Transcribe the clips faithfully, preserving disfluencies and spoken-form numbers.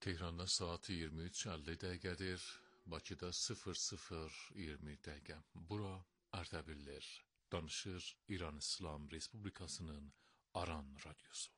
Tehranda saat iyirmi üç əlli dəqiqədir, Bakıda sıfır sıfır iyirmi dəqiqə. Bura Ardabillər, danışır İran İslam Respublikasının Aran Radyosu.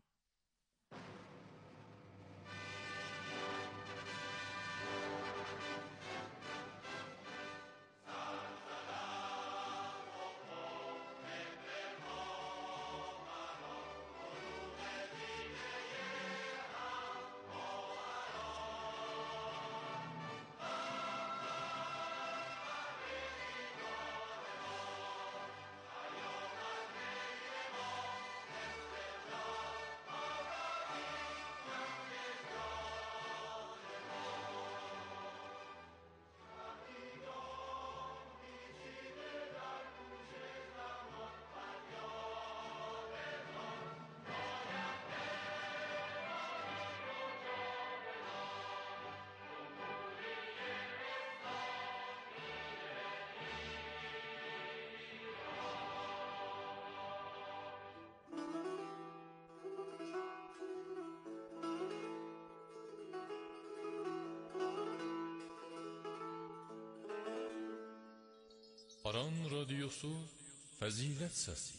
Aran Radyosu Fəzilət Səsi.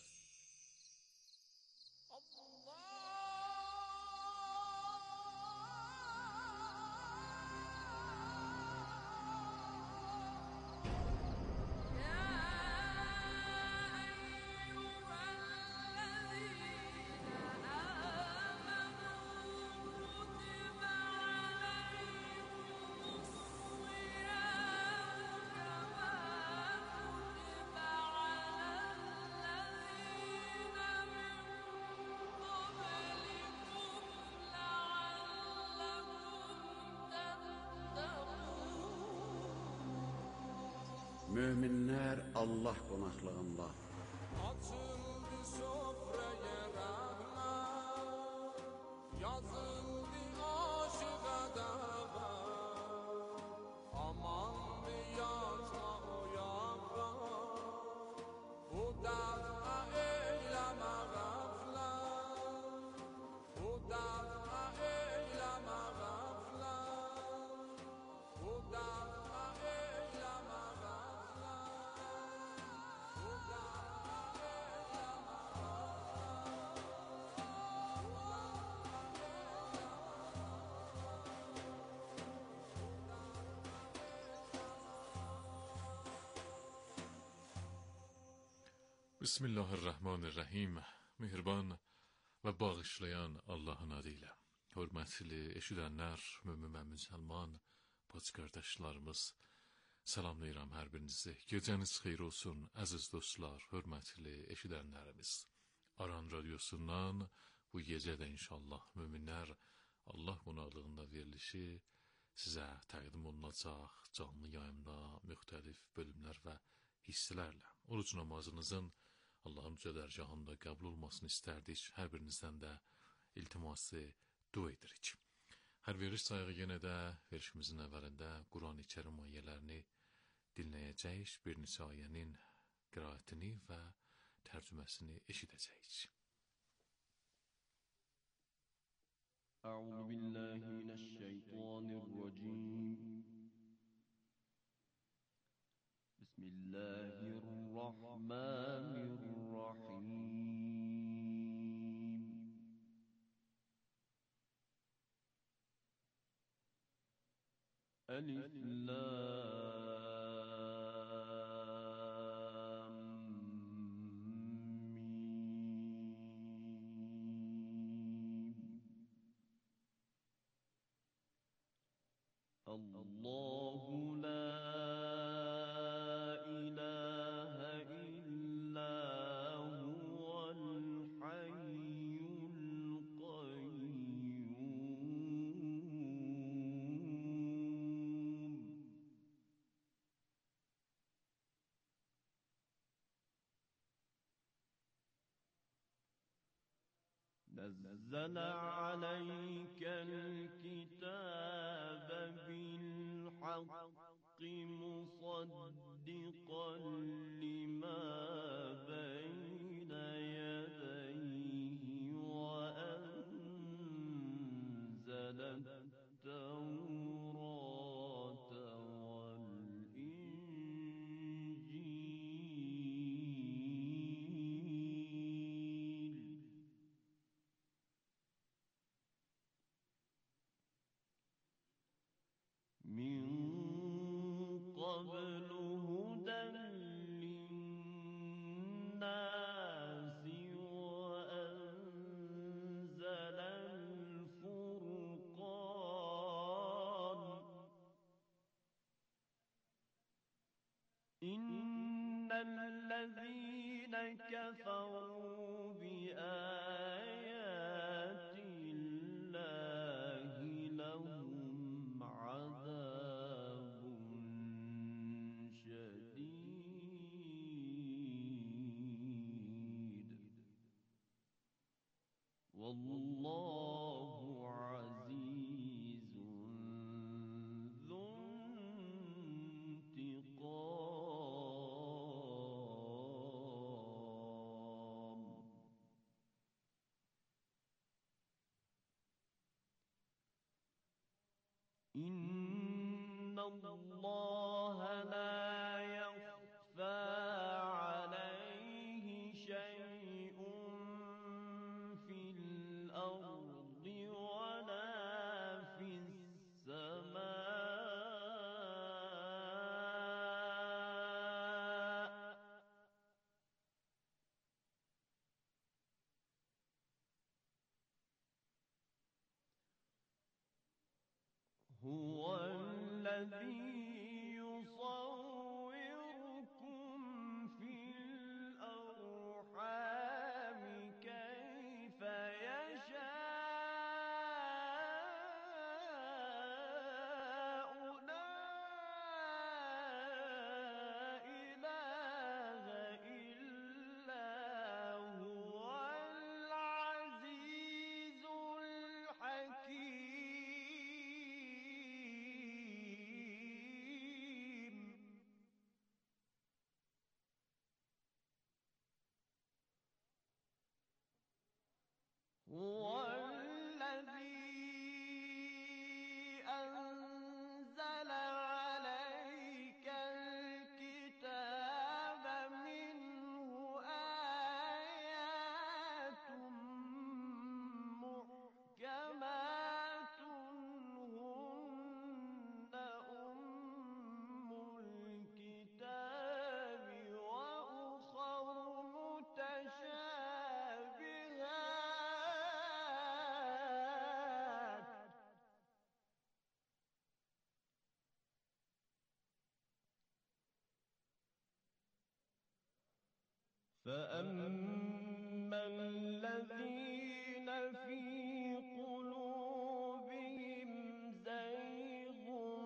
Möminlər Allah qonaqlığında. Açıldı sofraya rəhmət, yazıldı aşıqa dava. Amandı yatma o yapraq, bu dəfə eyləmə qəflət, bu dəfə eyləmə qəflət, bu dəfə eyləmə qəflət. Bismillahirrahmanirrahim. Mehriban və bağışlayan Allahın adıyla. Hörmətli eşidənlər, mömin və müsəlman bacı qardaşlarımız, salamlayıram hər birinizi. Gecəniz xeyir olsun, əziz dostlar, hörmətli eşidənlərimiz. Aran Radyosundan bu gecə də inşallah möminlər Allah qonaqlığında verilişi sizə təqdim olunacaq canlı yayımda müxtəlif bölümlər və hissələrlə. Oruc namazınızın Allah'ın yüce dərgahında qəbul olmasını istərdik. Hər birinizdən də iltiması dua edirik. Hər veriş sayığı yenə də verişimizin əvvəlində Quran-ı Kərim ayələrini dinləyəcəyik. Bir neçə ayənin qiraətini və tərcüməsini eşidəcəyik. Əuzu billahi mineşşeytanirracim. Bismillahirrahmanirrahim. Elif Lam Mim. Allahu la نزل عليك الكتاب بالحق مصدقا لما بين يديه وأنزل التوراة إن الذين كفروا بآيات الله لهم عذاب شديد والله عزيز ذو انتقام. إن الله لا يخفى عليه شيء في الأرض ولا في السماء. هو الذي يصوركم في الأرحام كيف يشاء لا إله إلا هو العزيز الحكيم. هو الذي أنزل عليك الكتاب منه آيات محكمات هن أم الكتاب وأخر متشابهات فأما الذين في قلوبهم زيغ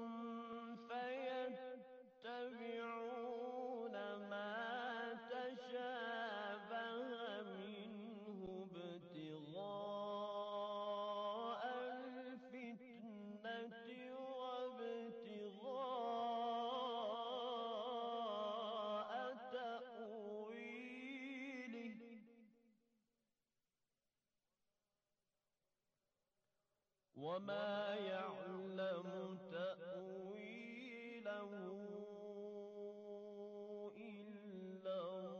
فيتبعون ما تشابه منه ابتغاء الفتنة وابتغاء تأويله وما يعلم تأويله إلا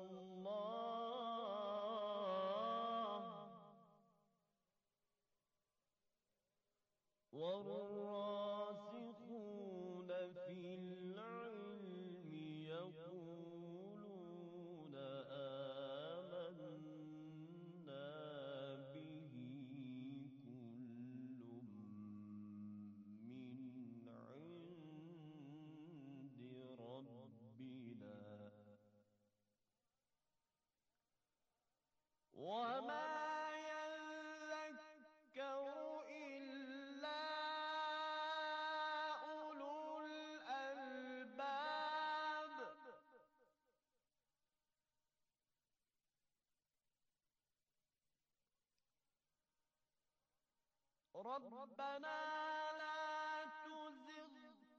الله والراسخون في العلم يقولون آمنا به كل من عند ربنا وما يذكر إلا أولو الألباب. ربنا لا تزغ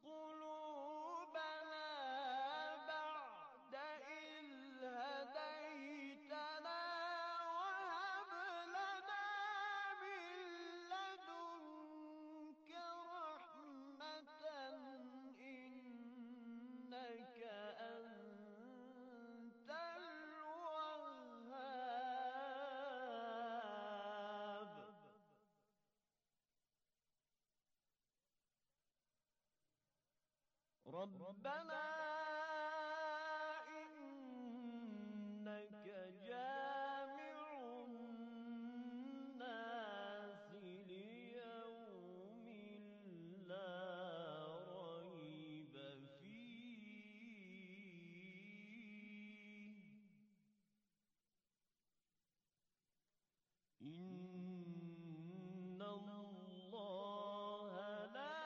قلوبنا بعد إذ هديتنا وهب لنا من لدنك رحمة إنك أنت الوهاب. ربنا إنك جامع الناس ليوم لا ريب فيه إن الله لا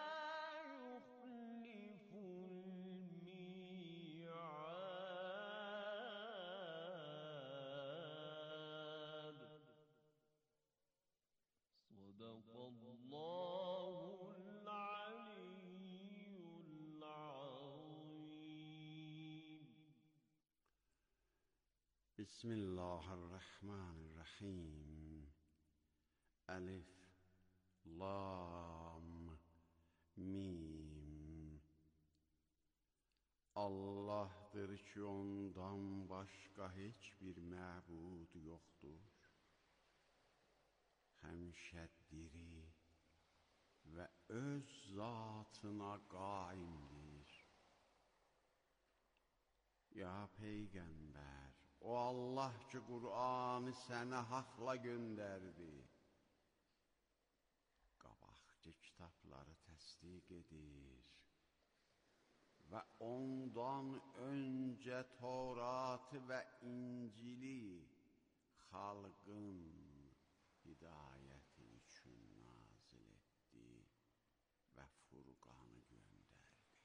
يخلف الميعاد صدق الله العلي العظيم. بسم الله الرحمن الرحیم. الف لام mim. Allah'tır ki ondan başka hiçbir məbud yoxdur. Həmişə diri və öz zatına qaimdir. Ya Peyğəmbər, o Allah ki Qur'anı sənə haqla göndərdi, qabaqcı kitabları təsdiq edir və ondan öncə Tevratı və İncili xalqın hidayəti üçün nazil etdi və Furqanı göndərdi.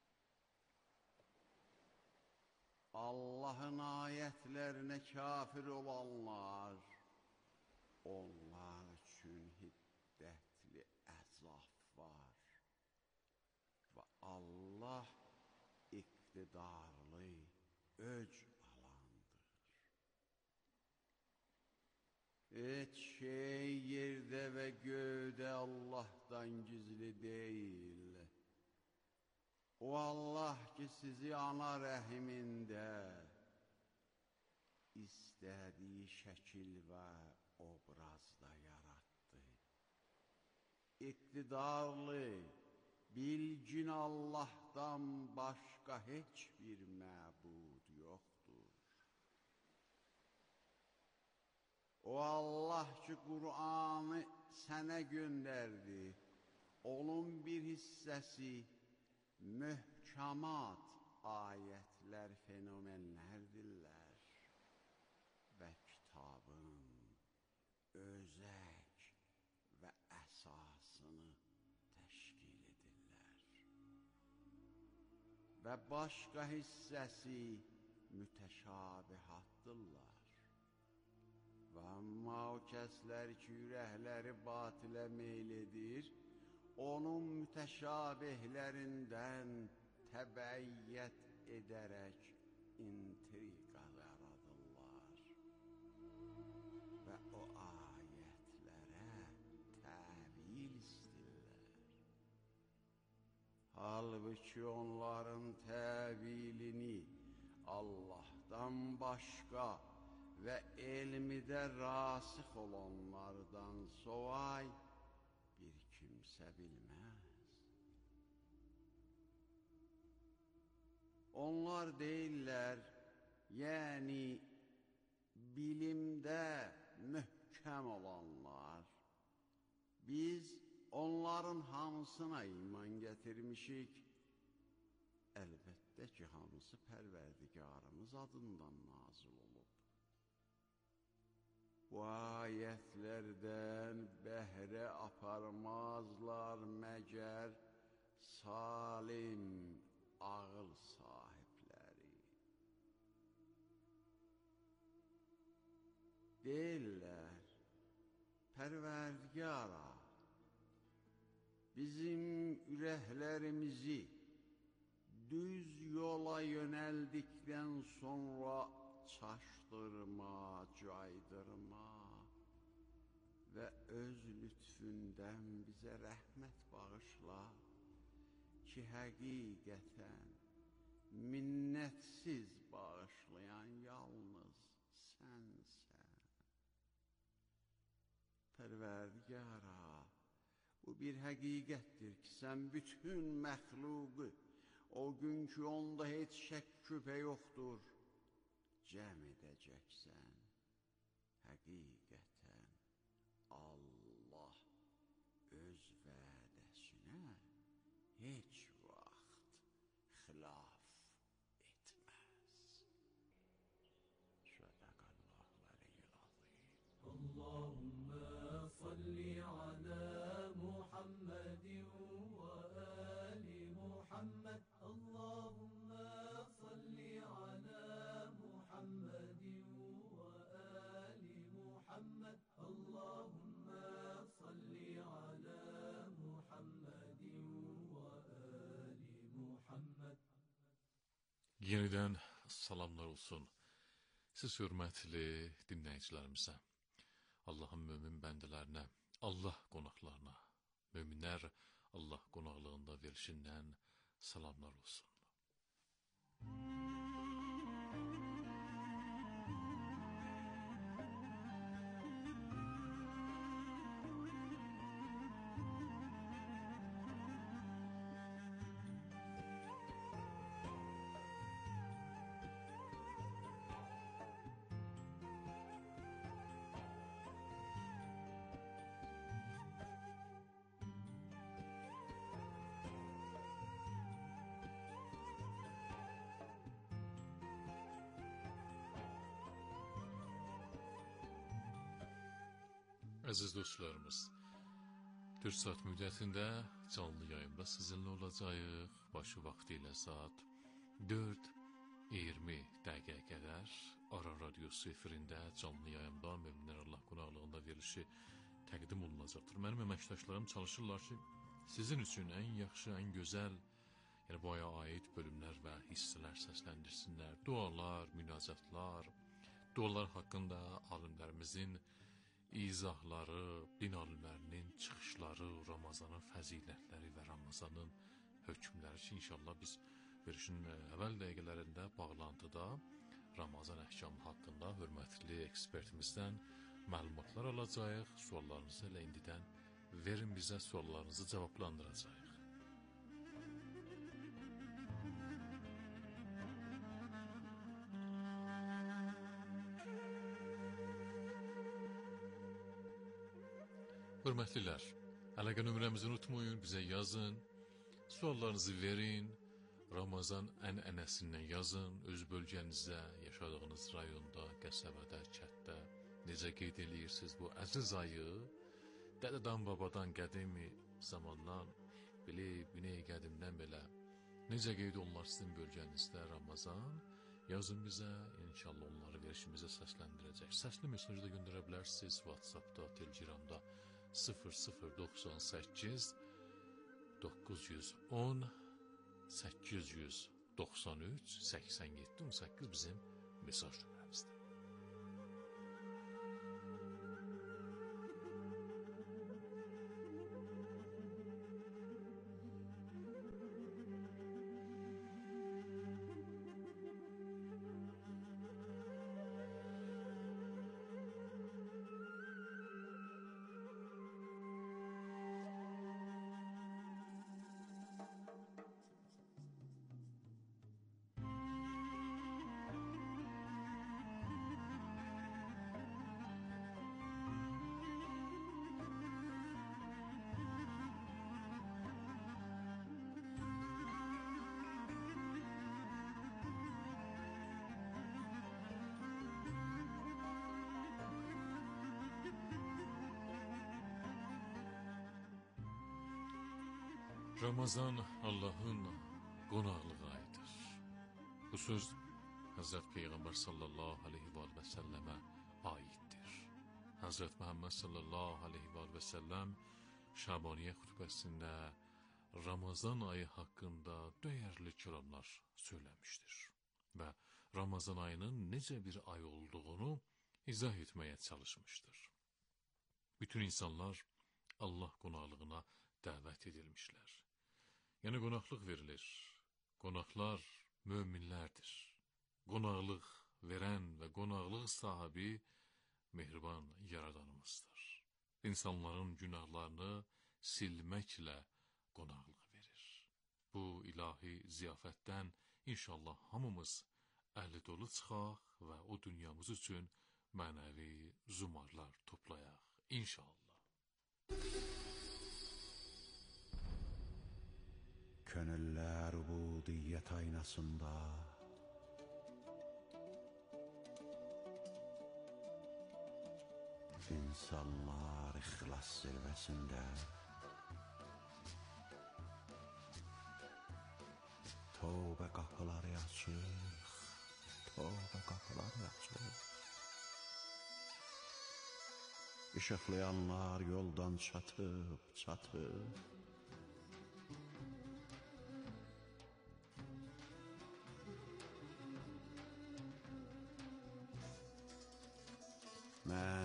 Allahın ayətlərinə kafir olanlar, onlar üçün hiddətli əzab var və Allah iqtidarlı, öc alandır. Heç şey yerdə və göydə Allahdan gizli deyil. O Allah ki sizi ana rəhimində istədiyi şəkil və obrazda yarattı. İqtidarlı, bilgin Allah'tan başqa heç bir məbud yoxdur. O Allah ki Qur'anı sənə göndərdi, onun bir hissəsi möhkamat ayətlər, fenomenlərdirlər və kitabın özək və əsasını təşkil edirlər. Və başqa hissəsi mütəşabihatdırlar. Və amma o kəslər ki, ürəkləri batilə meyl edir, onun mütəşabihlərindən təbəyyət edərək intriqa yaradırlar və o ayətlərə təvil istəyirlər. Halbuki onların təvilini Allah'tan başqa və elmidə rasix olanlardan sovay bir kimsə bilməz. Onlar deyirlər, yəni bilimdə möhkəm olanlar, biz onların hamısına iman gətirmişik. Əlbəttə ki, hamısı Pərverdigarımız adından nazil olub. Bu ayətlərdən bəhrə aparmazlar məgər salim ağıl sahibləri. Deyirlər, Pərverdigara, bizim ürəklərimizi düz yola yönəldikdən sonra çaşdırma, caydırma və öz lütfündən bizə rəhmət bağışla ki, həqiqətən minnətsiz bağışlayan yalnız sənsən. Pərverdigara, bu bir həqiqətdir ki, sən bütün məxluqu, o gün ki, onda heç şək şübhə yoxdur, cəm edəcəksən. Həqiqətən Allah öz vədəsinə heç vaxt xilaf etməz. Sədəqəllahul əliyyül azim. Allahümme Yenidən salamlar olsun siz hörmətli dinləyicilərimizə, Allahın mömin bəndələrinə, Allah qonaqlarına, möminlər Allah qonaqlığında verilişindən salamlar olsun. Əziz dostlarımız, dörd saat müddətində canlı yayında sizinlə olacağıq. Başı vaxtı ilə saat dörd iyirmi dəqiqəyə qədər Aran Radiosu efirində canlı yayında Möminlər Allah qonaqlığında verilişi təqdim olunacaqdır. Mənim əməkdaşlarım çalışırlar ki, sizin üçün ən yaxşı, ən gözəl, yəni bu aya aid bölümlər və hissələr səsləndirsinlər. Dualar, münacatlar, dualar haqqında alimlərimizin izahları, din alimlərinin çıxışları, Ramazanın fəzilətləri və Ramazanın hökmləri ki, inşallah biz verişin əvvəl dəqiqələrində bağlantıda Ramazan əhkamı haqqında hörmətli ekspertimizdən məlumatlar alacağıq. Suallarınızı elə indidən verin bizə, suallarınızı cavablandıracağıq. Hörmətlilər, əlaqə nömrəmizi unutmayın, bizə yazın, suallarınızı verin, Ramazan ənənəsindən yazın, öz bölgənizdə, yaşadığınız rayonda, qəsəbədə, kətdə necə qeyd edirsiniz bu əziz ayı, dədədən, babadan, qədimi zamandan, bilib, binəy qədimdən belə necə qeyd olunlar sizin bölgənizdə Ramazan, yazın bizə, inşallah onları verişimizə səsləndirəcək. Səsli mesajı da göndərə bilərsiniz WhatsAppda, Telegramda, sıfır sıfır doxsan səkkiz doqquz yüz on səkkiz yüz doxsan üç səksən yeddi on səkkiz bizim mesaj nömrəmizdir. Ramazan Allahın qonaqlığı ayıdır. Bu söz Hazret Peyğəmbər sallallahu aleyhi və səlləmə aiddir. Hazret Muhammed sallallahu aleyhi və səlləm Şabaniyyə xutbəsində Ramazan ayı haqqında dəyərli kəlamlar söyləmişdir. Və Ramazan ayının necə bir ay olduğunu izah etməyə çalışmışdır. Bütün insanlar Allah qonaqlığına dəvət edilmişlər. Yəni qonaqlıq verilir. Qonaqlar möminlərdir. Qonaqlıq verən və qonaqlıq sahibi mehriban yaradanımızdır. İnsanların günahlarını silməklə qonaqlıq verir. Bu ilahi ziyafətdən inşallah hamımız əli dolu çıxaq və o dünyamız üçün mənəvi zumarlar toplayaq. İnşallah. Könüller ubudiyet aynasında İnsanlar ihlas zirvesinde Tövbe kapıları açık Tövbe kapıları açık Işıklayanlar yoldan çatıp çatıp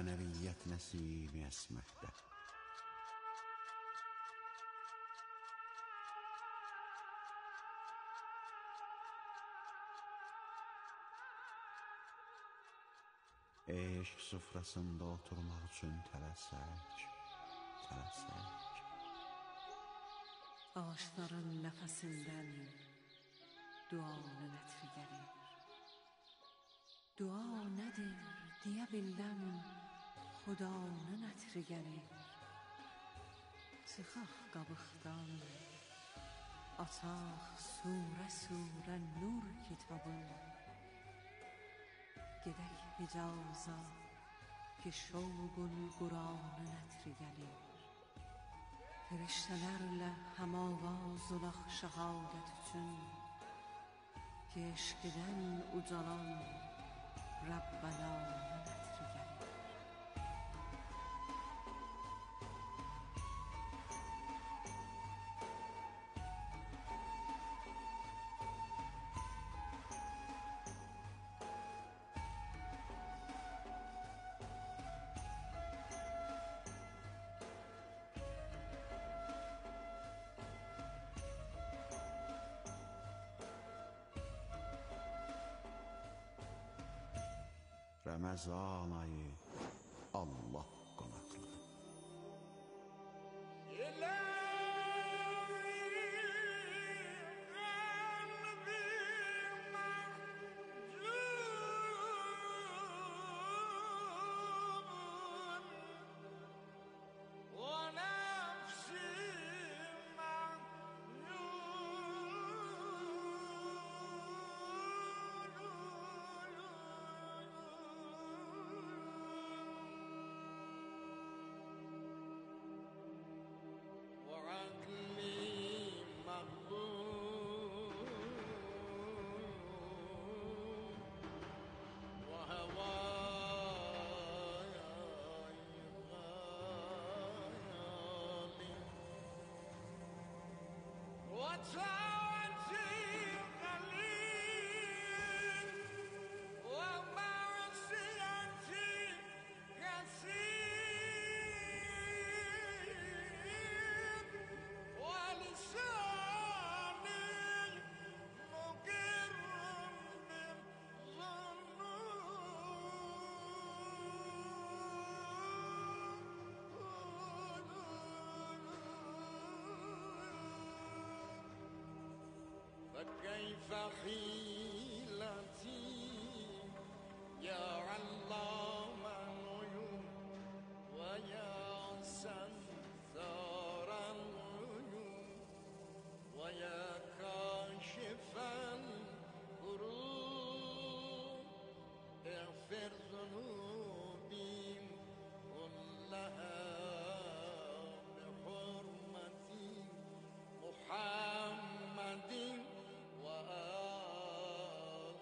mənəviyyət nəsimi əsməkdə. Eşq süfrəsində oturmaq üçün tələsək, tələsək. Ağaçların nəfəsindən duanın ətri gəlir. Dua nədir deyə biləm, Xudanın ətri gəlir. Çıxaq qabıqdan, açaq surə surə nur kitabı. Gedək Hicaza ki şovqul Quranın ətri gəlir. Firiştələrlə həmavaz olaq şəhadət üçün, ki eşqdən ucalan Rəbbənanın ətri gəlir. Ramazan ayı Allah qonaqlığı. فكيف حيلتي يا علام الغيوب ويا ستار الغيوب ويا كاشف الكروب اغفر ذنوبي كلها بحرمة محمد وآل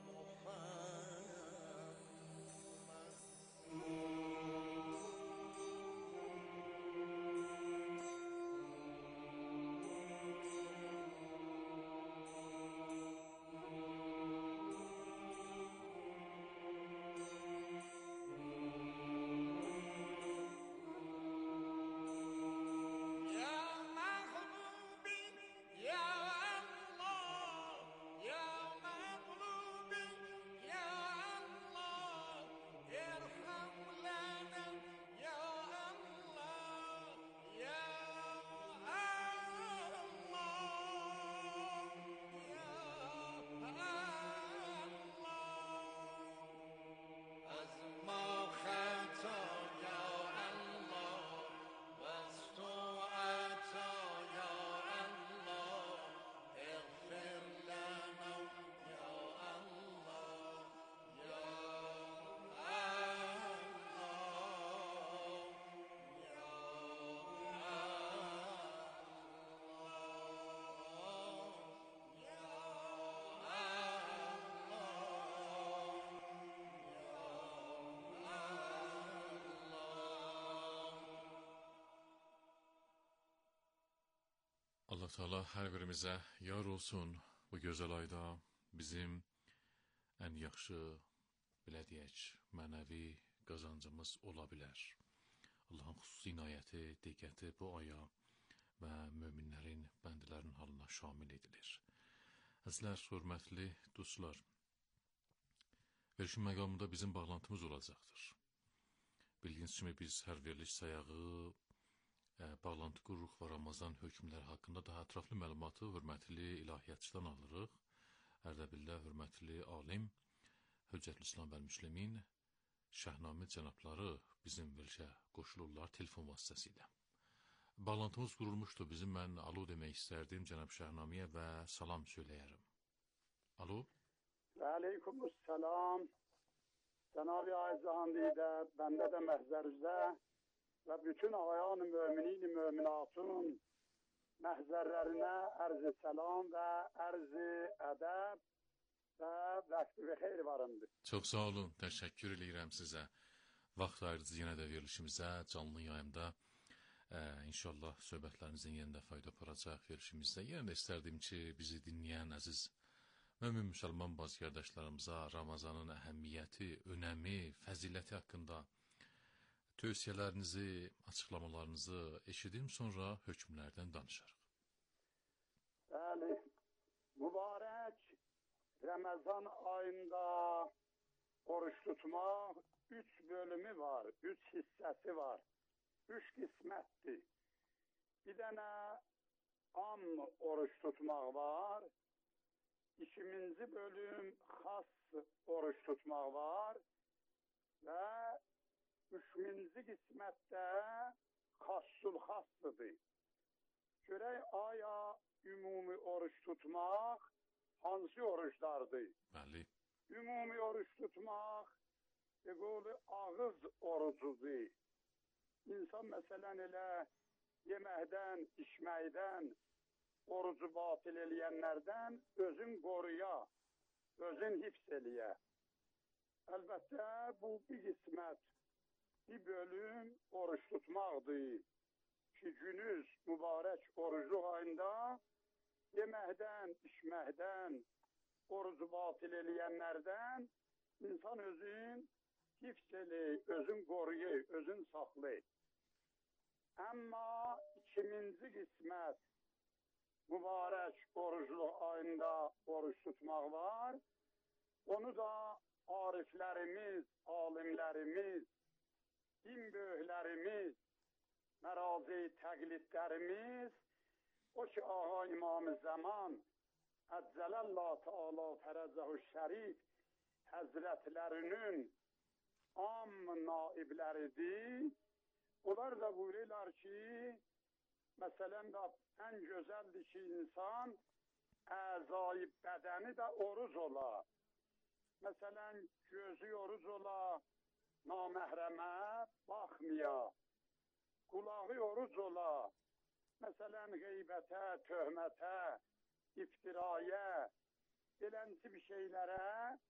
Allah Teala hər birimizə yar olsun bu gözəl ayda bizim ən yaxşı, belə deyək, mənəvi qazancımız ola bilər. Allahın xüsusi inayəti, diqqəti bu aya və möminlərin, bəndələrin halına şamil edilir. Əzizlər, hörmətli dostlar, verilişin məqamında bizim bağlantımız olacaqdır. Bildiyiniz kimi biz hər veriliş sayağı e, bağlantı qururuq və Ramazan hökmləri haqqında daha ətraflı məlumatı hörmətli ilahiyyatçıdan alırıq. Ərdəbildə hörmətli alim, Hüccətülislam və Müslimin Şəhnamə cənabları bizim verilişə qoşulurlar telefon vasitəsilə. Bağlantımız qurulmuşdu. Bizim mən alo demək istərdim cənab Şəhnaməyə və salam söyləyərəm. Alo? Və aleykümüsselam. Cənab-ı Ayzahandidə, bəndə də məhzərizdə və bütün ağayan müminin müminatın məhzərlərinə ərz-i səlam və ərz-i ədəb və vəqt-i xeyr varımdır. Çox sağ olun, təşəkkür edirəm sizə. Vaxt ayırdınız yenə də verilişimizə, canlı yayımda. Ee, inşallah söhbətlərinizin yenə də fayda aparacaq verilişimizdə. Yenə də istərdim ki, bizi dinləyən əziz mömin müsəlman bazı qardaşlarımıza Ramazanın əhəmiyyəti, önəmi, fəziləti haqqında tövsiyələrinizi, açıqlamalarınızı eşidim, sonra hökmlərdən danışarıq. Bəli, mübarək Ramazan ayında oruç tutmaq üç bölümü var, üç hissəsi var. Üç qismətdir. Bir dənə am oruç tutmaq var. İkinci bölüm xas oruç tutmaq var. Və üçüncü qismətdə xassul xassıdır. Görək aya ümumi oruç tutmaq hansı oruçlardır? Bəli. Ümumi oruç tutmaq qolu ağız orucudur. İnsan məsələn elə yeməkdən, içməkdən, orucu batil eləyənlərdən özün qoruya, özün hifz eləyə. Əlbəttə, bu bir qismət, bir bölüm oruç tutmaqdır ki, günüz mübarək orucluq ayında yeməkdən, içməkdən, orucu batil eləyənlərdən insan özün hifz eləyir, özün qoruyur, özün saxlayır. Amma ikinci qismət mübarək orucluq ayında oruç tutmaq var. Onu da ariflərimiz, alimlərimiz, din böyüklərimiz, mərazi təqlidlərimiz, o ki, Ağa İmam-ı Zaman, Əccələllah Teala Fərəcəhu Şərif Həzrətlərinin am naibləridir. Onlar da buyururlar ki, məsələn də ən gözəldir ki, insan əzai bədəni də oruc ola. Məsələn, gözü oruc ola, naməhrəmə baxmaya. Qulağı oruc ola, məsələn, qeybətə, töhmətə, iftiraya, belənsi bir şeylərə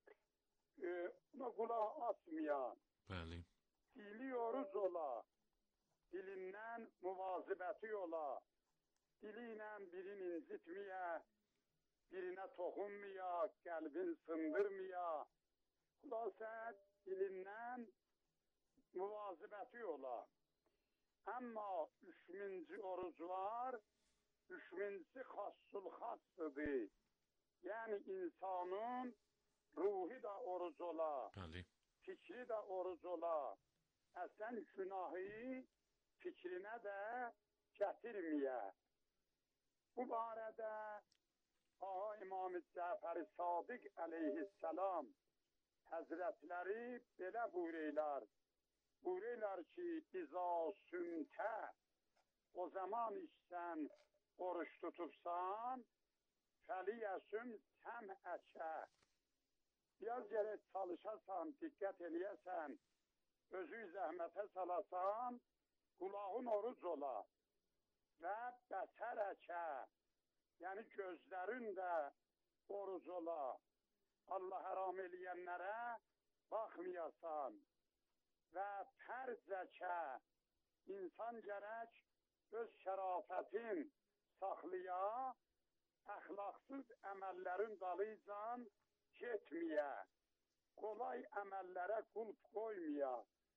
e, ona qulaq asmaya. Bəli. Dili oruc ola, dilindən müvazibəti ola, dili ilə birini incitməyə, birinə toxunmaya, qəlbin sındırmaya, xülasə dilindən müvazibəti ola. Amma üçüncü oruc var, üçüncü xassul xassıdır. Yəni insanın ruhi da oruc ola, Bəli. fikri də oruc ola. Əsən günahı fikrinə də gətirməyə. Bu barədə Ağa İmam-ı Cəfər Sadiq əleyhissalam Həzrətləri belə buyururlar. Buyururlar ki, İza süntə, o zaman işsən oruç tutubsan, fəliyəsün səməkə. Biraz gərək çalışasan, diqqət eləyəsən, özü zəhmətə salasan, qulağın oruc ola və bəsərəkə, yəni gözlərin də oruc ola. Allah haram eləyənlərə baxmayasan və pərzəkə, insan gərək öz şərafətin saxlaya, əxlaqsız əməllərin dalıcan getməyə, kolay əməllərə qulp qoymaya.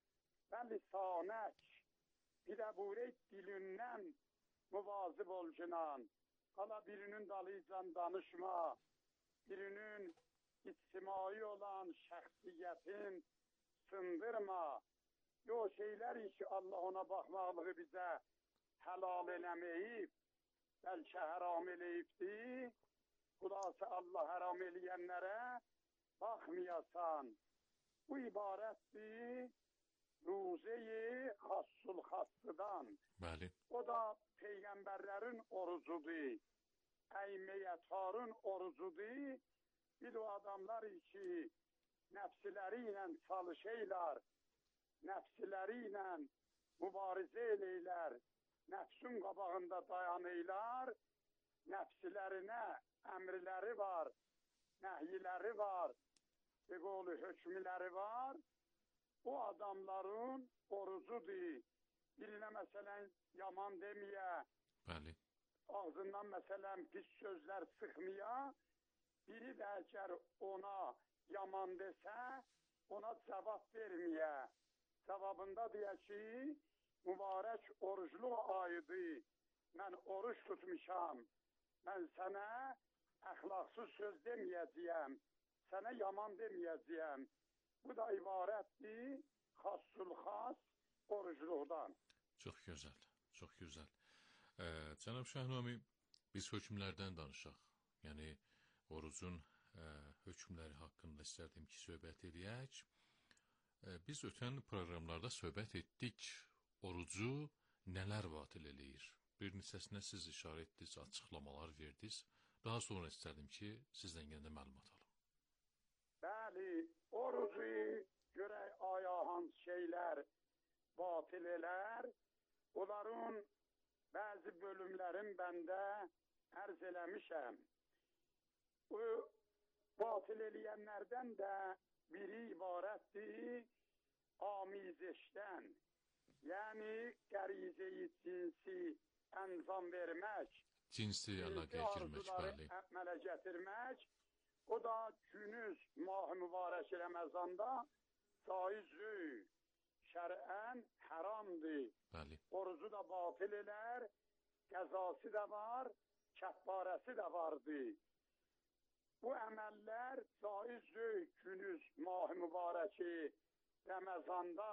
və lisanək. Bir də buyurək dilindən müvazib ol cinan. Qala birinin dalıyla danışma. Birinin içtimai olan şəxsiyyətin sındırma. Yo şeylər ki Allah ona baxmaqlığı bizə helal eləməyib, bəlkə haram eləyibdi. Xulası Allah haram eləyənlərə baxmayasan. Bu ibarətdir ruze-i xassul xassıdan. Bəli. O da peyğəmbərlərin orucudur. Əyməyətarın orucudur. Bir o adamlar ki nəfsləri ilə çalışırlar, nəfsləri ilə mübarizə eləyirlər, nəfsin qabağında dayanırlar, nəfslərinə əmrləri var, nəhyiləri var, beqolu hökmləri var. O adamların orucudur. Birinə məsələn yaman deməyə, Bəli. ağzından məsələn pis sözlər sıxmaya, biri də əgər ona yaman desə, ona cavab verməyə. Cavabında deyə ki, mübarək orucluq ayıdır, mən oruç tutmuşam, mən sənə əxlaqsız söz deməyəcəyəm, sənə yaman deməyəcəyəm. Bu da ibarətdir xassul xas orucluqdan. Çox gözəl, çox gözəl. Ee, Cənab Şahnami, biz hökmlərdən danışaq. Yəni, orucun e, hökmləri haqqında istərdim ki, söhbət edək. E, biz ötən proqramlarda söhbət etdik, orucu nələr vatil eləyir? Bir neçəsinə siz işarə etdiniz, açıqlamalar verdiniz. Daha sonra istərdim ki, sizdən yenə də məlumat alım. Bəli, orucu görək aya hansı şeylər batil elər. Onların bəzi bölümlərin bəndə ərz eləmişəm. O batil eləyənlərdən də biri ibarətdir amizişdən. Yəni qərize-i cinsi ənzam vermək. Cinsi əlaqəyə girmək, bəli. Əmələ gətirmək. O da günüz mah-ı mübarək Ramazanda caiz-ü şər'ən haramdır. Bəli. Orucu da batil elər, qəzası da var, kəffarəsi də vardır. Bu əməllər caiz-ü günüz mah-ı mübarəki Ramazanda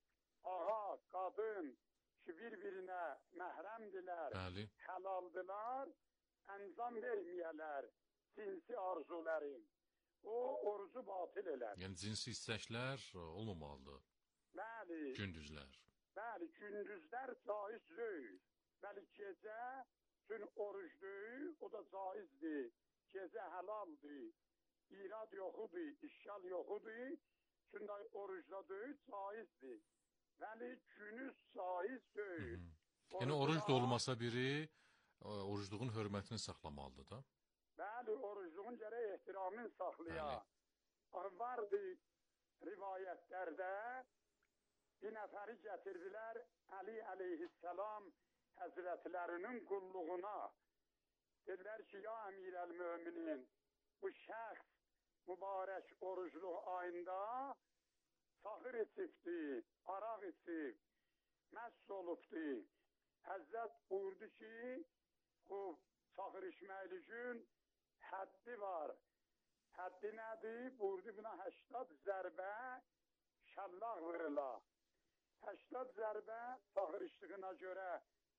ağa, qadın ki bir-birinə məhrəmdilər, Bəli. həlaldılar, ənzam verməyələr cinsi arzuların. O orucu batil elər. Yəni cinsi istəklər olmamalıdır. Bəli. Gündüzlər. Bəli, gündüzlər caiz deyil. Bəli, gecə üçün orucdur, o da caizdir. Gecə həlaldır. İrad yoxudur, işgal yoxudur. Çünki orucda deyil, caizdir. Bəli, günüz caiz deyil. Yəni oruc da olmasa biri orucluğun hörmətini saxlamalıdır da. Bəli, orucluğun gərək ehtiramını saxlaya. Vardı rivayətlərdə bir nəfəri gətirdilər Əli əleyhissalam həzrətlərinin qulluğuna. Dedilər ki, ya əmirəl-möminin, bu şəxs mübarək orucluq ayında sahır içibdi, araq içib, məst olubdi. Həzrət buyurdu ki, bu sahır içməkliyin həddi var. Həddi nədir? Buyurdu buna həştad zərbə şəllaq vırıla. həştad zərbə sahır içdiyinə görə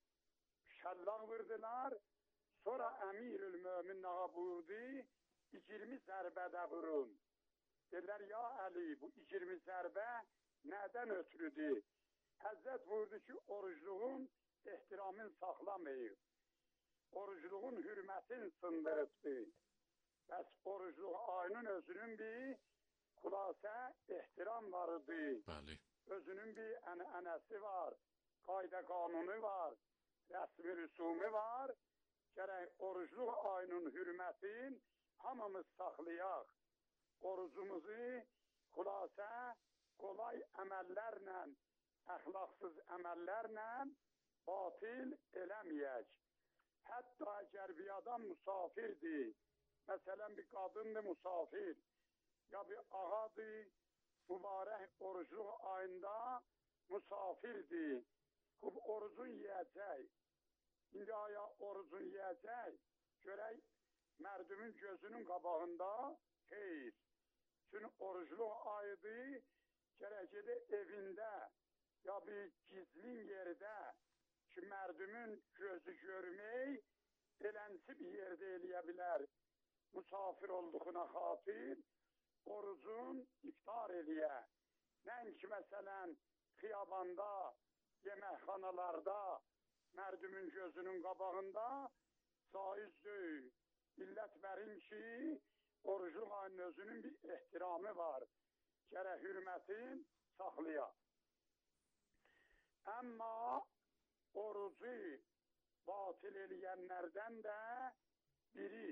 şəllaq vurdular. Sonra Əmirül-Mömin ağa buyurdu, iyirmi zərbədə vurun. Dedilər, ya Əli, bu iyirmi zərbə nədən ötürüdür? Həzrət buyurdu ki, orucluğun ehtiramını saxlamayıb. Orucluğun hürmətini sındırıbdır. Bəs orucluq ayının özünün bir xülasə ehtiram varıdır. Bəli. Özünün bir ənənəsi var, qayda qanunu var, rəsmi rüsumi var. Gərək orucluq ayının hürmətin hamımız saxlayaq. Orucumuzu xülasə kolay əməllərlə, əxlaqsız əməllərlə batil eləməyək. Hətta əgər bir adam musafirdir, məsələn bir qadındır musafir, ya bir ağadır, mübarək orucluq ayında musafirdir. Xub, orucun yiyəcək. İndi aya orucun yiyəcək. Görək, mərdumun gözünün qabağında xeyr. Çünki orucluq ayıdır. Gərəkədə evində ya bir gizlin yerdə ki, mərdumun gözü görmək elənsi bir yerdə eləyə bilər. Musafir olduğuna xatir orucun iftar eləyə. Nəinki məsələn xiyabanda, yeməkxanalarda, mərdumun gözünün qabağında caiz deyil. İllət verin ki, orucluq ayının özünün bir ehtiramı var. Gərək hürmətin saxlaya. Amma orucu batil eləyənlərdən də biri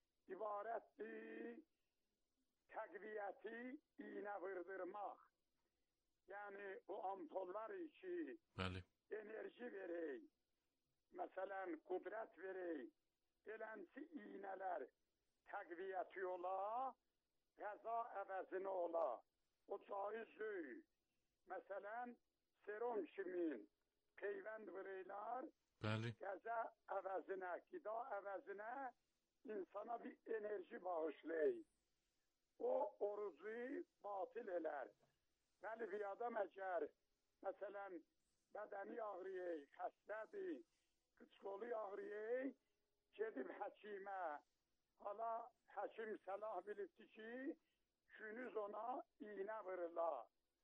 ibarətdir təqviyyəti iynə vırdırmaq. Yəni o ampollar ki, Bəli. enerji verək, məsələn, qudrət verək, elənsi iynələr təqviyyəti ola, qəza əvəzinə ola. O caiz deyil. Məsələn, serum kimin peyvənd vırıylar, Bəli. qəza əvəzinə, qida əvəzinə insana bir enerji bağışlayır. O orucu batil elər. Bəli, bir adam əgər, məsələn, bədəni ağrıyır, xəstədir, qıçqolu ağrıyır, gedib həkimə, hala həkim səlah bilibdir ki, günüz ona iynə vırırlar.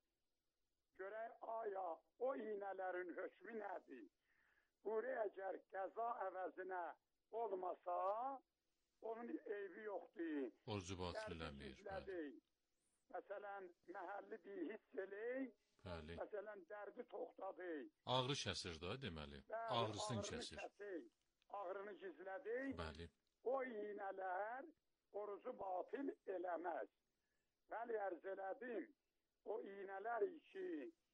Görək, aya o iynələrin hökmü nədir? Buraya əgər qəza əvəzinə olmasa, onun eybi yoxdur. Orucu batil eləmir. Bəli. Məsələn, məhəlli bir hiss elək, Bəli. məsələn, dərdi toxtadır. Ağrı kəsir də deməli. Bəli, Ağrısını ağrını kəsir. kəsir, ağrını gizlədir. Bəli. O iynələr orucu batil eləməz. Bəli, ərz elədim, o iynələr ki,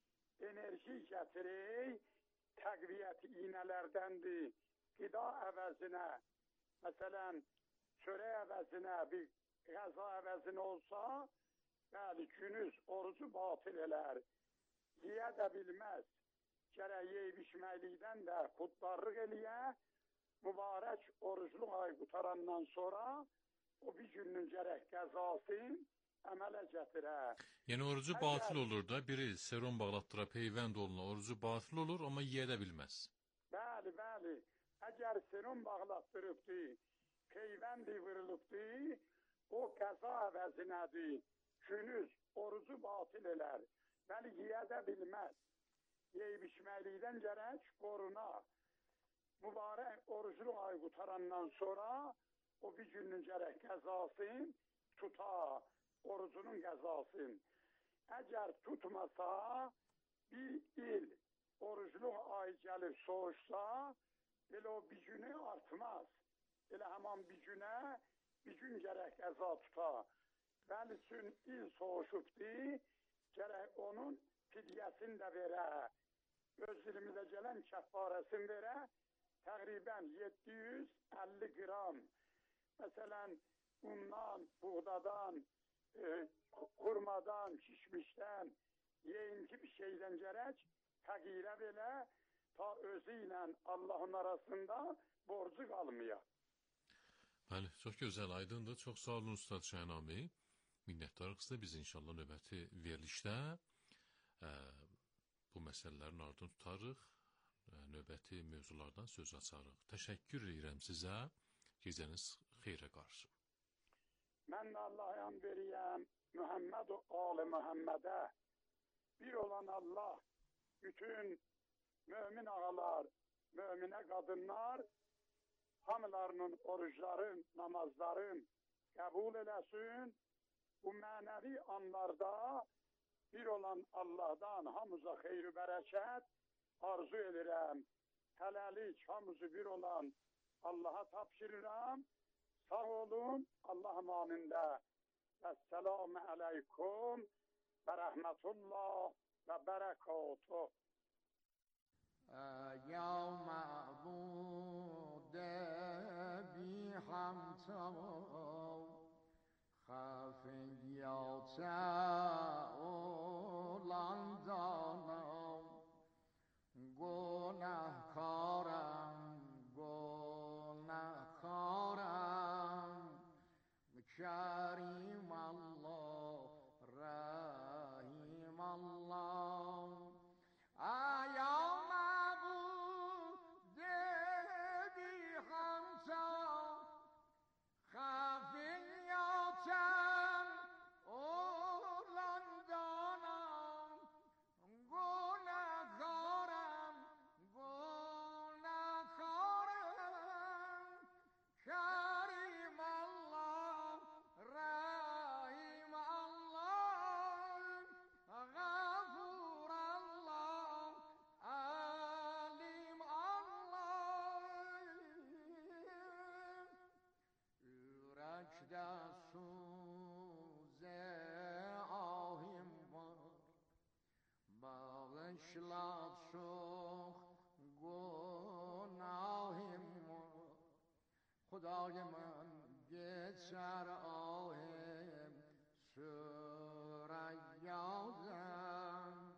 enerji gətirir, təqviyyət iynələrdəndir. Qida əvəzinə, məsələn, çörək əvəzinə, bir qəza əvəzinə olsa, bəli, günüz orucu batil elər. Yeyə də bilməz. Gərək yeyib içməklikdən də xuddarlıq eləyə, mübarək orucluq ay qutarandan sonra o bir günün gərək qəzasın əmələ gətirə. Yəni orucu Əgər- batil olur da, biri serum bağlatdıra, peyvənd oluna, orucu batil olur, amma yeyə də bilməz. Bəli, bəli. Əgər serum bağlatdırıbdır, peyvəndi vırılıbdır, o qəza əvəzinədir. Günüz orucu batil elər. Bəli, yeyə də bilməz. Yeyib içməklikdən gərək qoruna. Mübarək orucluq ay qutarandan sonra o bir günün gərək qəzasın tuta, orucunun qəzasın. Əgər tutmasa, bir il orucluq ay gəlib soğuşsa, elə o bir günü artmaz. Elə həman bir günə, bir gün gərək qəza tuta. Bəli, üçün il soğuşubdur, gərək onun fidyəsini də verə, öz dilimizə gələn kəffarəsini verə, təqribən yeddi yüz əlli qram. Məsələn, undan, buğdadan, e, xurmadan, kişmişdən, yeyinki bir şeydən gərək təqirə verə, ta özü ilə Allahın arasında borcu qalmaya. Bəli, çox gözəl, aydındır. Çox sağ olun Ustad Şəhnami. Minnətdarıq sizə. Biz inşallah növbəti verilişdə ə, bu məsələlərin ardını tutarıq, ə, növbəti mövzulardan söz açarıq. Təşəkkür edirəm sizə. Gecəniz xeyrə qarşı. Mən də Allah'a veriyəm Muhammed o Ali Muhammedə. Bir olan Allah, bütün mümin ağalar, müminə qadınlar, hamılarının orucların, namazların qəbul eləsin. Bu mənəvi anlarda bir olan Allah'dan hamıza xeyri bərəkət arzu edirəm. Hələlik hamısı bir olan Allah'a tapşırıram. Sağ olun, Allah amanində. Esselamu aleykum və rəhmətullah və bərəkatuh. یا معبود بی همتا خفیات اولان دانم بغشلا چو گناهم خدای من گچر آهم سریادم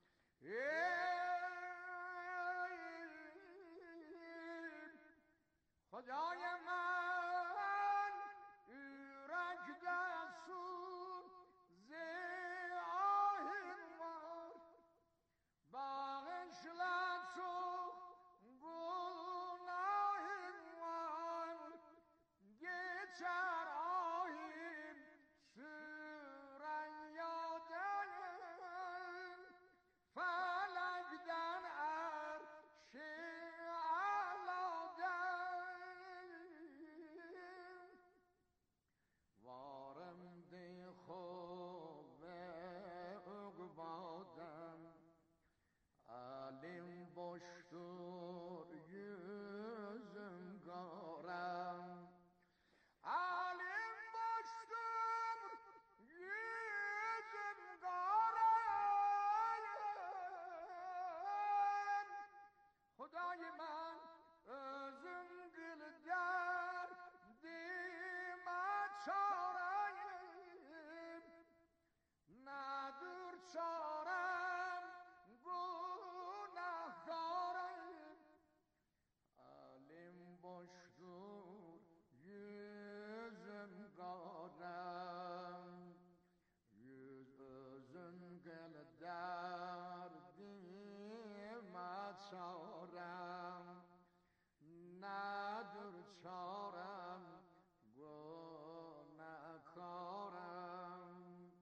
خدای من ایرک دستور زی آهم وار بغشلا چو گناهم وار گچر آهم سریادم فلکدن عرش علادم وارم دی خوب اقبادم علیم boştur yüzüm garem Alim boştur yüzüm garem Hudayı ben özüm gül derdime çareyim Nedir çarem günahkarım Alim boştur yüzüm garem Yüz özün gel derdime çarem Nedir çarem günahkarım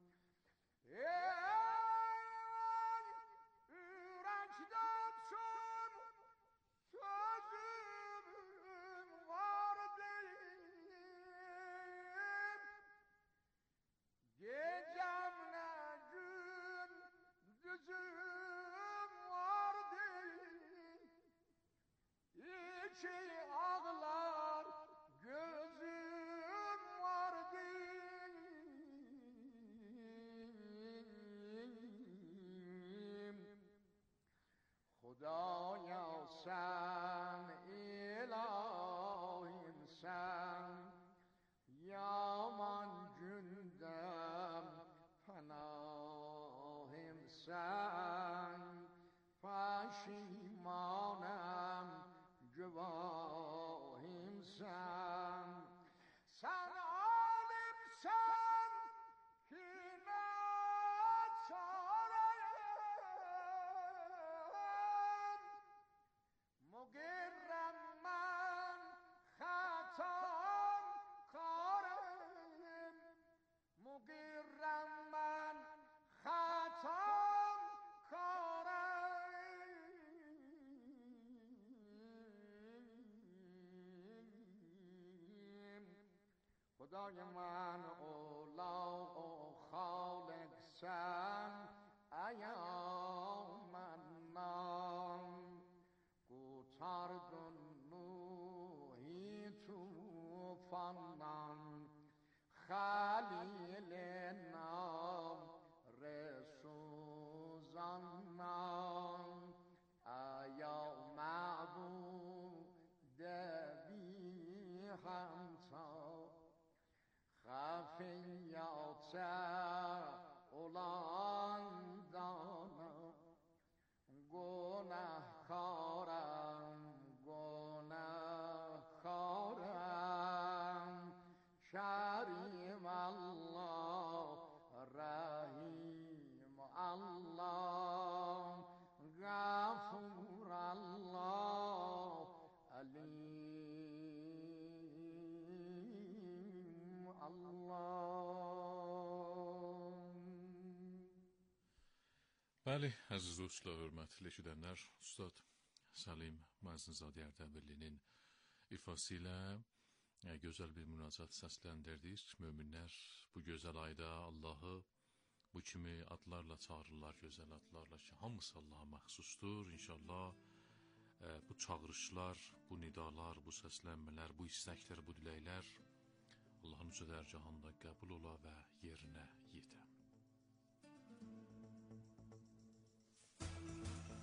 Ey yürekten çok sözüm var değil Gecemle gündüzüm var değil İçi ağlar gözüm var değil Hudaya sen ilahim sen Yaman gündem panahim sen Pişimanem gevahim sen Sen alimsen ki ne çareyim Mugirrem ben hatam karım Mugirrem ben hatam karım خدای من اولا و خالق سن ایام منان kurtardın Nuh'i tufandan Halil'inam Resuzandan Aya ma'bud bi hamta Khafiyat olan dana Günahkarım, günahkarım Kerim Allah, Rahim Allah Gafur Allah, Alim Allah Bəli, əziz dostlar, hörmətli eşidənlər, Ustad Salim Məzninzadə Ərdəbillinin ifası ilə gözəl bir münacat səsləndirdik. Möminlər bu gözəl ayda Allahı bu kimi adlarla çağırırlar, gözəl adlarla ki, hamısı Allaha məxsusdur. İnşallah bu çağırışlar, bu nidalar, bu səslənmələr, bu istəklər, bu diləklər Allahın uca dərgahında qəbul ola və yerinə yedə.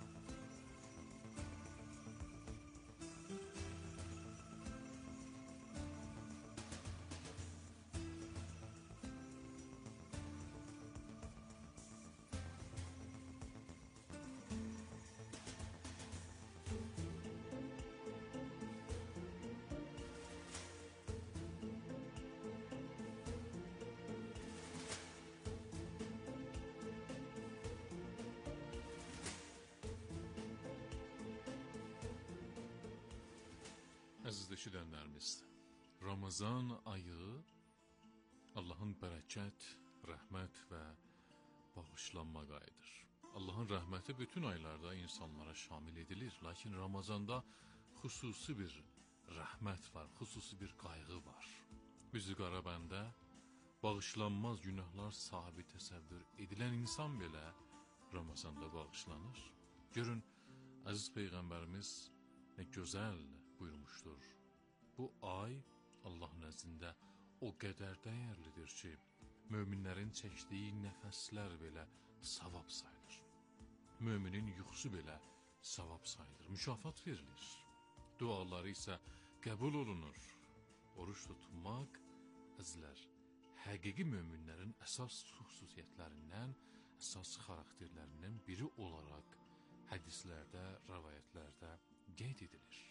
əziz eşidənlərimiz, Ramazan ayı Allahın bərəkət, rəhmət və bağışlanma ayıdır. Allahın rəhməti bütün aylarda insanlara şamil edilir. Lakin Ramazanda xüsusi bir rəhmət var, xüsusi bir qayğı var. Üzü qara bəndə, bağışlanmaz günahlar sahibi təsəvvür edilən insan belə Ramazanda bağışlanır. Görün, əziz Peyğəmbərimiz nə gözəl buyurmuşdur. Bu ay Allah nəzdində o qədər dəyərlidir ki, möminlərin çəkdiyi nəfəslər belə savab sayılır. Müminin yuxusu belə savab sayılır, mükafat verilir. Duaları isə qəbul olunur. Oruç tutmaq, əzizlər, həqiqi möminlərin əsas xüsusiyyətlərindən, əsas xarakterlərindən biri olaraq hədislərdə, rəvayətlərdə qeyd edilir.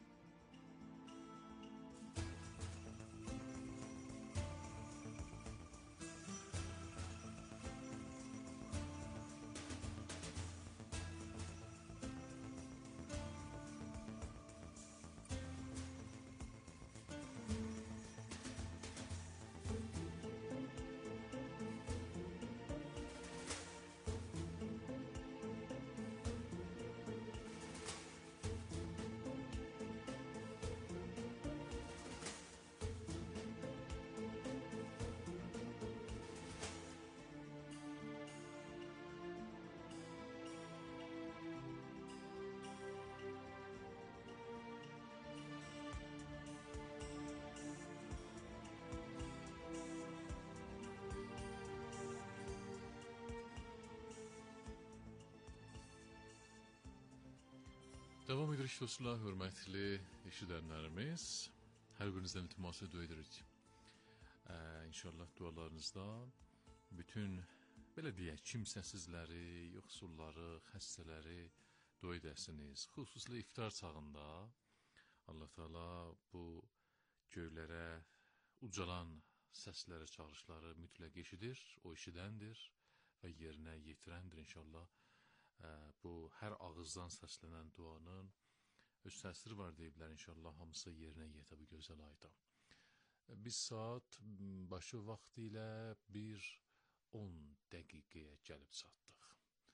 Davam edirik dostlar, hörmətli eşidənlərimiz. Hər birinizdən iltiması dua edirik. Ee, İnşallah dualarınızda bütün, belə deyək, kimsəsizləri, yoxsulları, xəstələri dua edəsiniz. Xüsusilə iftar çağında Allah Teala bu göylərə ucalan səsləri, çağrışları mütləq eşidir, o eşidəndir və yerinə yetirəndir inşallah. Bu hər ağızdan səslənən duanın öz təsiri var deyiblər, inşallah hamısı yerinə yetə bu gözəl ayda. Biz saat başı vaxtı ilə bir on dəqiqəyə gəlib çatdıq.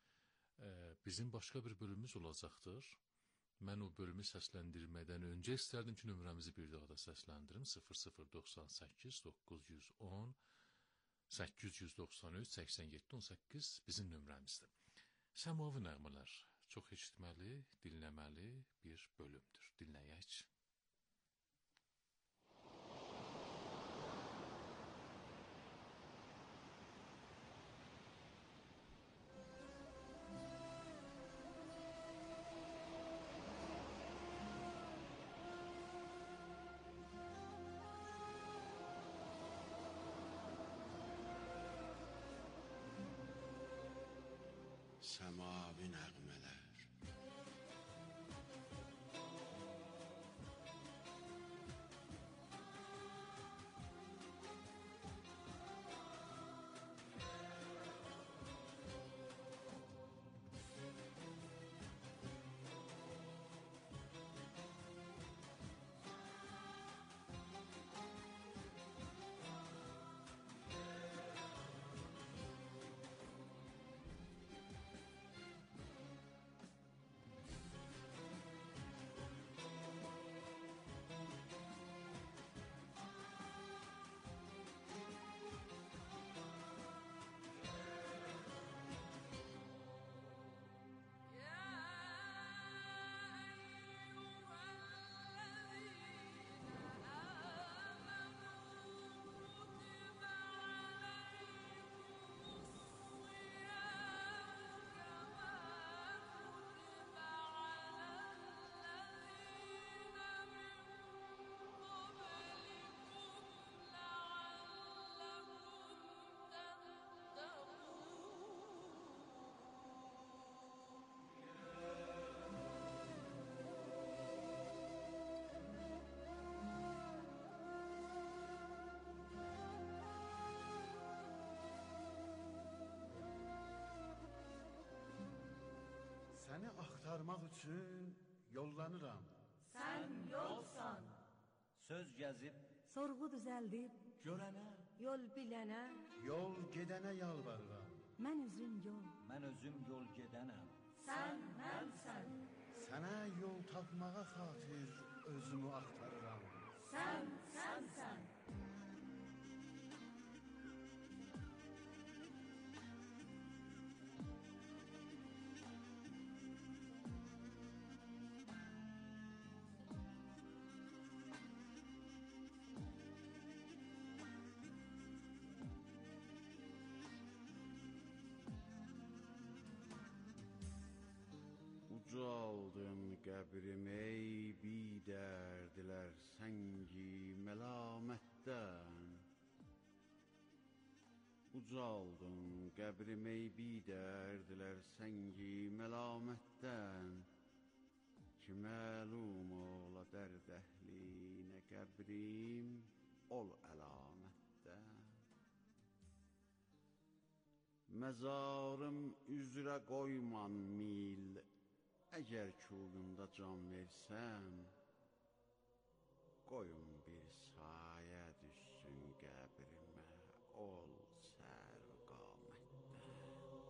Bizim başqa bir bölümümüz olacaqdır. Mən o bölümü səsləndirmədən öncə istərdim ki, nömrəmizi bir daha da səsləndirim. sıfır sıfır doxsan səkkiz doqquz yüz on səkkiz yüz doxsan üç səksən yeddi on səkkiz bizim nömrəmizdir. Səmavi nəğmələr çox eşitməli, dinləməli bir bölümdür. Dinləyək. Səmavi nəğmələr. Səni axtarmaq üçün yollanıram. Sən yolsan, söz gəzib, sorğu düzəldib, görənə, yol bilənə, yol gedənə yalvarıram. mən özüm yol. mən özüm yol gedənəm. Sən, mənsən. Sənə yol tapmağa xatir özümü axtarıram. Sən, sənsən. Ucaldın qəbrim ey bidərdilər səngi məlamətdən. Ucaldın qəbrim ey bidərdilər səngi məlamətdən. Ki məlum ola dərd əhlinə qəbrim ol əlamətdən. Məzarım üzrə qoyman mil, əgər kuyunda can versəm, qoyun bir sayə düşsün qəbrimə, ol sərv qamətdən.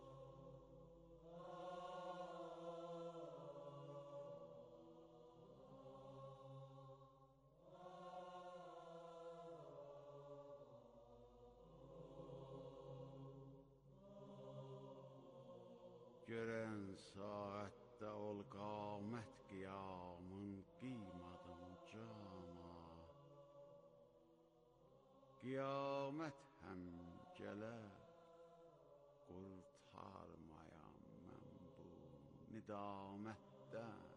Görən saatdə ol qamət qiyamın qiymadım cana. Qiyamət həm gələ qurtarmayam mən bu nidamətdən.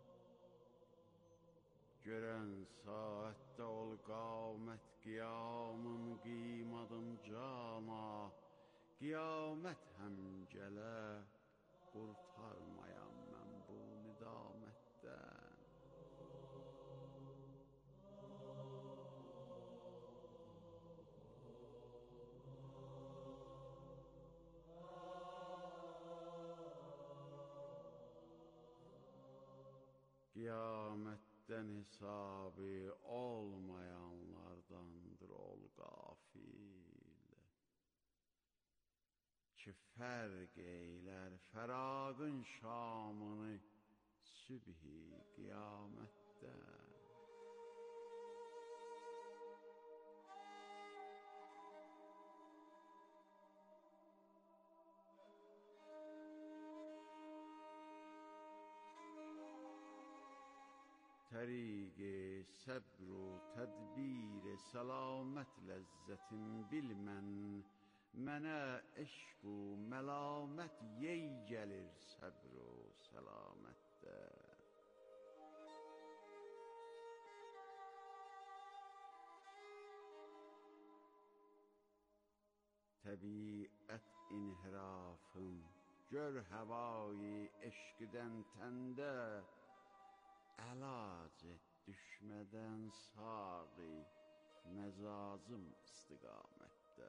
Görən saatdə ol qamət qiyamın qiymadım cana. Qiyamət həm gələ qurtarmayam mən bu nidamətdən. Qiyamətdən hesabı olmayanlardandır ol qafil. Ki fərq eylər fəraqın şamını sübhi qiyamətdə. Təriq-i səbr u tədbir səlamət ləzzətin bilmən. Mənə eşq u məlamət yey gəlir səbr u səlamətdə. Təbiət inhirafım gör həvayı eşqdən təndə. Əlac et düşmədən saği məzazım istiqamətdə.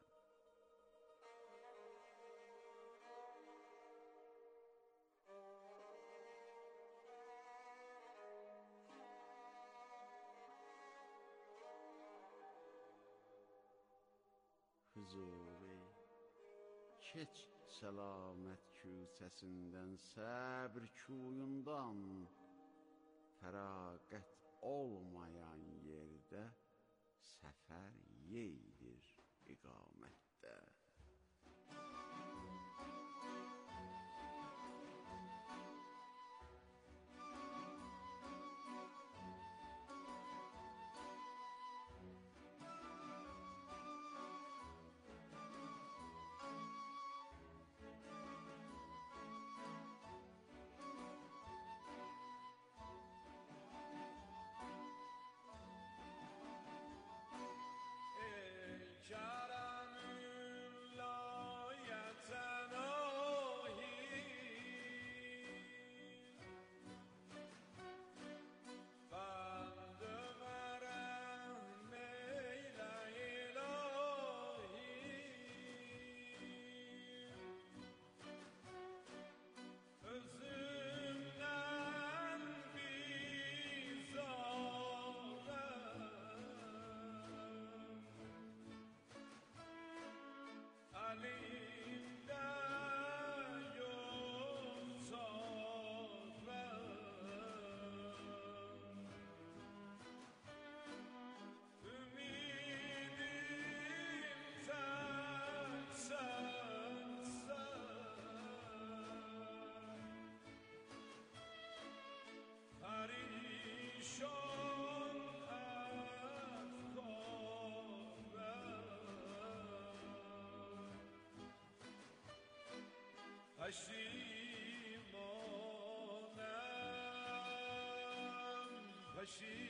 Huzuri keç səlamət küçəsindən, səbr kuyundan. Fəraqət olmayan yerdə səfər yeydir iqamətdə. پشیمانم پشیمانم